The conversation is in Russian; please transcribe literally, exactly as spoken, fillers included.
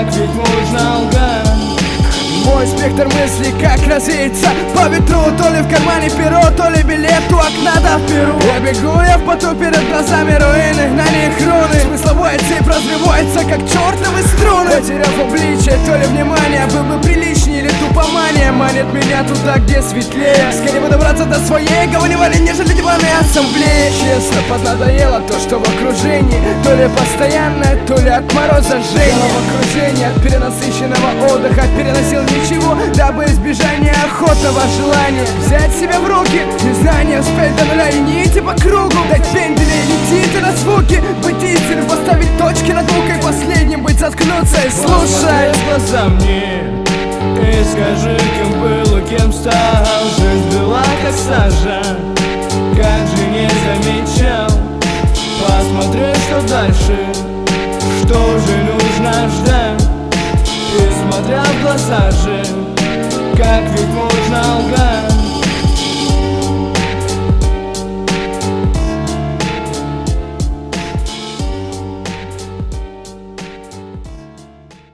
как ведь можно лгать. Мой спектр мыслей как развеется по ветру. То ли в кармане перо, то ли билет у окна да в Перу. Я бегу, я в поту, перед глазами руины, на них руны. Смысловой цепь развивается, как чертовы струны. Потеряв обличие, то ли внимание, был бы приличнее или тупомания. Манит меня туда, где светлее. Скорее бы добраться до своей говорливали, нежели диванной ассамблеи. Честно, поднадоело то, что в окружении. То ли постоянное, то ли от мороза жжение. В окружении от перенасыщенного отдыха переносил ничего, дабы избежание охотного желания взять себя в руки, незнание вспять до нуля и не идти по кругу. Дать пенделя и летите на звуки, быть истинным, поставить точки над буквой, последним быть, заткнуться и слушать. Посмотри в глаза мне и скажи, кем был и кем стал. Жизнь была как сажа, как же не замечал. Посмотри, что дальше, что же нужно ждать. И смотря в глаза же, как ведь можно лгать.